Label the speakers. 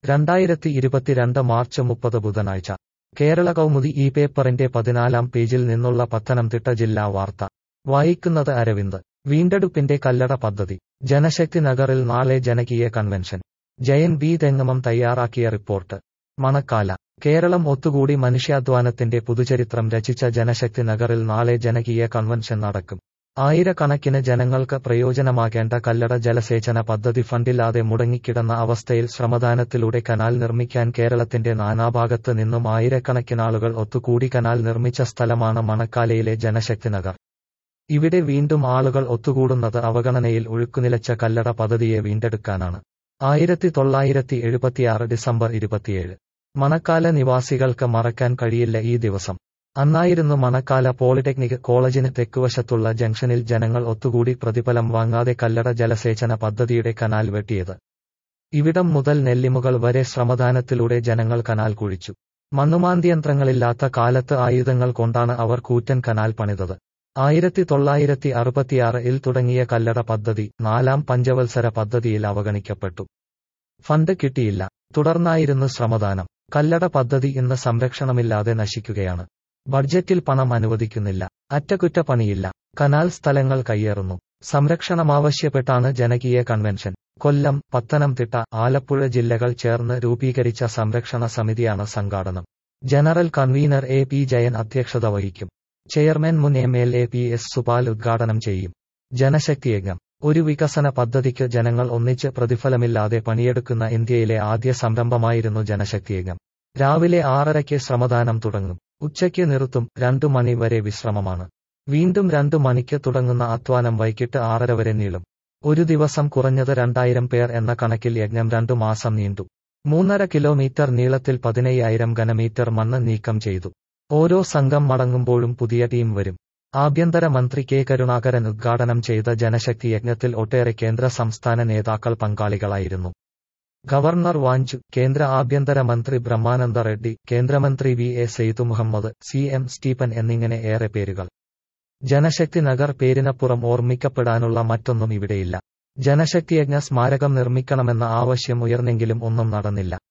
Speaker 1: 2022 March 30 ബുധനാഴ്ച കേരള കൗമുദി ഈ പേപ്പറിന്റെ 14-ാം പേജിൽ നിന്നുള്ള പത്തനംതിട്ട ജില്ലാ വാർത്ത വായിക്കുന്നത് അരവിന്ദ്. വീണ്ടെടുപ്പിന്റെ കല്ലട പദ്ധതി. ജനശക്തി നഗറിൽ നാളെ ജനകീയ കൺവെൻഷൻ. ജയൻ ബി തെങ്ങമം തയ്യാറാക്കിയ റിപ്പോർട്ട്. മണക്കാല. കേരളം ഒത്തുകൂടി മനുഷ്യാധ്വാനത്തിന്റെ പുതുചരിത്രം രചിച്ച ജനശക്തി നഗറിൽ നാളെ ജനകീയ കൺവെൻഷൻ നടക്കും. ആയിരക്കണക്കിന് ജനങ്ങൾക്ക് പ്രയോജനമാകേണ്ട കല്ലട ജലസേചന പദ്ധതി ഫണ്ടില്ലാതെ മുടങ്ങിക്കിടന്ന അവസ്ഥയിൽ ശ്രമദാനത്തിലൂടെ കനാൽ നിർമ്മിക്കാൻ കേരളത്തിന്റെ നാനാഭാഗത്ത് നിന്നും ആയിരക്കണക്കിനാളുകൾ ഒത്തുകൂടി കനാൽ നിർമ്മിച്ച സ്ഥലമാണ് മണക്കാലയിലെ ജനശക്തി നഗർ. ഇവിടെ വീണ്ടും ആളുകൾ ഒത്തുകൂടുന്നത് അവഗണനയിൽ ഒഴുക്കുനിലച്ച കല്ലട പദ്ധതിയെ വീണ്ടെടുക്കാനാണ്. 1976 ഡിസംബർ 27. മണക്കാല നിവാസികൾക്ക് മറക്കാൻ കഴിയില്ല ഈ ദിവസം. അന്നായിരുന്നു മണക്കാല പോളിടെക്നിക് കോളേജിന് തെക്കുവശത്തുള്ള ജംഗ്ഷനിൽ ജനങ്ങൾ ഒത്തുകൂടി പ്രതിഫലം വാങ്ങാതെ കല്ലട ജലസേചന പദ്ധതിയുടെ കനാൽ വെട്ടിയത്. ഇവിടം മുതൽ നെല്ലിമുകൾ വരെ ശ്രമദാനത്തിലൂടെ ജനങ്ങൾ കനാൽ കുഴിച്ചു. മണ്ണുമാന്തിയന്ത്രങ്ങളില്ലാത്ത കാലത്ത് ആയുധങ്ങൾ കൊണ്ടാണ് അവർ കൂറ്റൻ കനാൽ പണിതത്. 1966-ൽ തുടങ്ങിയ കല്ലട പദ്ധതി 4-ാം പഞ്ചവത്സര പദ്ധതിയിൽ അവഗണിക്കപ്പെട്ടു. ഫണ്ട് കിട്ടിയില്ല. തുടർന്നായിരുന്നു ശ്രമദാനം. കല്ലട പദ്ധതി ഇന്ന് സംരക്ഷണമില്ലാതെ നശിക്കുകയാണ്. ബഡ്ജറ്റിൽ പണം അനുവദിക്കുന്നില്ല. അറ്റകുറ്റപ്പണിയില്ല. കനാൽ സ്ഥലങ്ങൾ കയ്യേറുന്നു. സംരക്ഷണമാവശ്യപ്പെട്ടാണ് ജനകീയ കൺവെൻഷൻ. കൊല്ലം, പത്തനംതിട്ട, ആലപ്പുഴ ജില്ലകൾ ചേർന്ന് രൂപീകരിച്ച സംരക്ഷണ സമിതിയാണ് സംഘാടനം. General convener A P Jayan അധ്യക്ഷത വഹിക്കും. ചെയർമാൻ മുൻ MLA PS സുപാൽ ഉദ്ഘാടനം ചെയ്യും. ജനശക്തിയജ്ഞം. ഒരു വികസന പദ്ധതിക്ക് ജനങ്ങൾ ഒന്നിച്ച് പ്രതിഫലമില്ലാതെ പണിയെടുക്കുന്ന ഇന്ത്യയിലെ ആദ്യ സംരംഭമായിരുന്നു ജനശക്തിയജ്ഞം. രാവിലെ 6:30 ശ്രമദാനം തുടങ്ങും. ഉച്ചയ്ക്ക് നിർത്തും. 2 മണി വരെ വിശ്രമമാണ്. വീണ്ടും 2 മണിക്ക് തുടങ്ങുന്ന അധ്വാനം വൈകിട്ട് 6:30 വരെ നീളും. ഒരു ദിവസം കുറഞ്ഞത് 2000 പേർ എന്ന കണക്കിൽ യജ്ഞം 2 മാസം നീണ്ടു. 3.5 കിലോമീറ്റർ നീളത്തിൽ 15,000 ഘനമീറ്റർ മണ്ണ് നീക്കം ചെയ്തു. ഓരോ സംഘം മടങ്ങുമ്പോഴും പുതിയ ടീം വരും. ആഭ്യന്തര മന്ത്രി കെ കരുണാകരൻ ഉദ്ഘാടനം ചെയ്ത ജനശക്തി യജ്ഞത്തിൽ ഒട്ടേറെ കേന്ദ്ര സംസ്ഥാന നേതാക്കൾ പങ്കാളികളായിരുന്നു. ഗവർണർ വാഞ്ചു, കേന്ദ്ര ആഭ്യന്തര മന്ത്രി ബ്രഹ്മാനന്ദ റെഡ്ഡി, കേന്ദ്രമന്ത്രി VA സെയ്തുമുഹമ്മദ്, CM സ്റ്റീഫൻ എന്നിങ്ങനെ ഏറെ പേരുകൾ. ജനശക്തി നഗർ പേരിനപ്പുറം ഓർമ്മിക്കപ്പെടാനുള്ള മറ്റൊന്നും ഇവിടെയില്ല. ജനശക്തിയജ്ഞ സ്മാരകം നിർമ്മിക്കണമെന്ന ആവശ്യം ഉയർന്നെങ്കിലും ഒന്നും നടന്നില്ല.